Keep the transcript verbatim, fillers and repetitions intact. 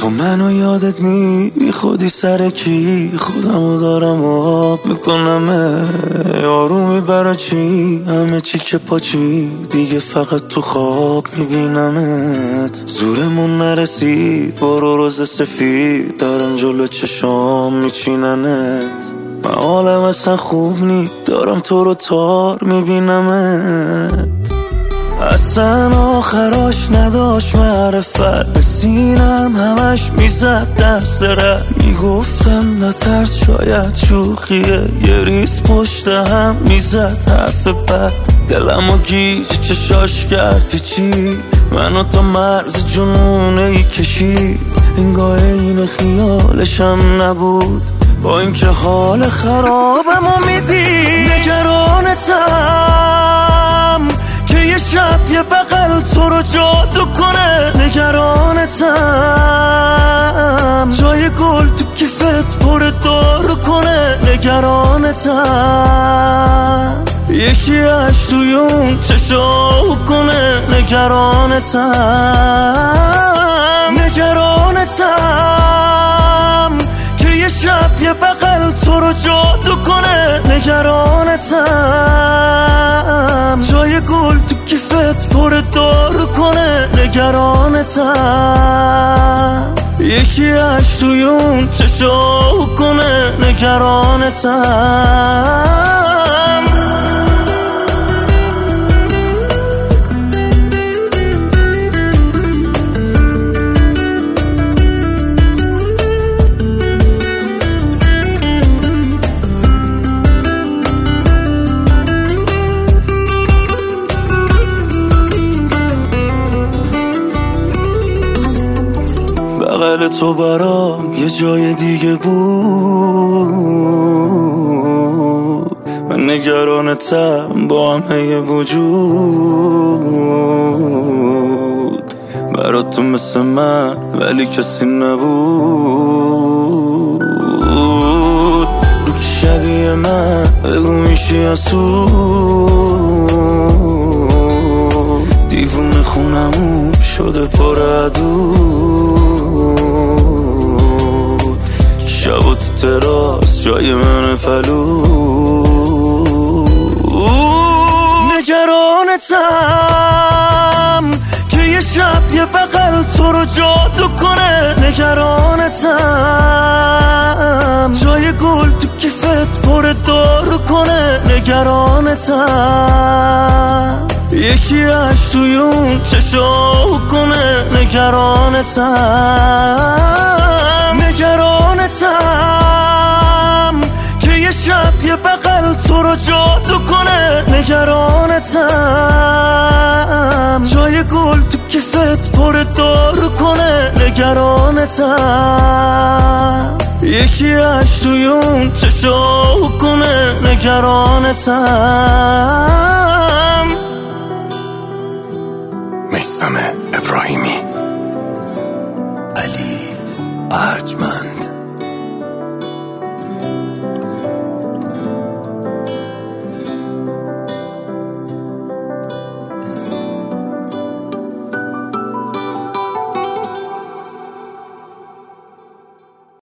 خب منو یادت نی بی خودی سر کی خودمو دارم آب میکنم آرومی برا چی همه چی که پاچی دیگه فقط تو خواب میبینمت زورمون نرسید برو روز سفید دارن جلو چشام میچیننت من حالم اصلا خوب نی دارم تو رو تار میبینمت اصلا آخراش نداشت معرفت به سینم همش میزد دست رد میگفتم نترس شاید شوخیه یه ریز پشت هم میزد حرف بد دلمو گیج چشاش کرد پیچی منو تا مرز جنونه ای کشید انگاه این خیالشم نبود با اینکه حال خرابمو میدی نگرانتم که یه شب یه بغل تو رو جادو کنه نگرانتم جای گل تو کیفت پر دارو کنه نگرانتم یکی اش توی اون چشاو کنه نگرانتم نگرانتم که یه شب یه بغل تو رو جادو کنه نگرانتم جای گل تو کیفت پر دارو کنه نگرانتم یکی اش توی اون چشاو کنه نگرانتم بغل تو برام یه جای دیگه بود من نگرانتم با همه وجود برات تو مثل من ولی کسی نبود رو که شبیه من بگو میشی اسود دیوون خونمون شده پر عدود شبا تو تراس جای من فلود نگرانتم که یه شب یه بغل تو رو جادو کنه نگرانتم جای گل تو کیفت پر دارو کنه نگرانتم یکی اش توی اون چشاو کنه نگرانتم نگرانتم که یه شب یه بغل تو رو جادو کنه نگرانتم جای گل تو کیفت پر دارو کنه نگرانتم یکی اش توی اون چشاو کنه نگرانتم میثم ابراهیمی، علی ارجمند.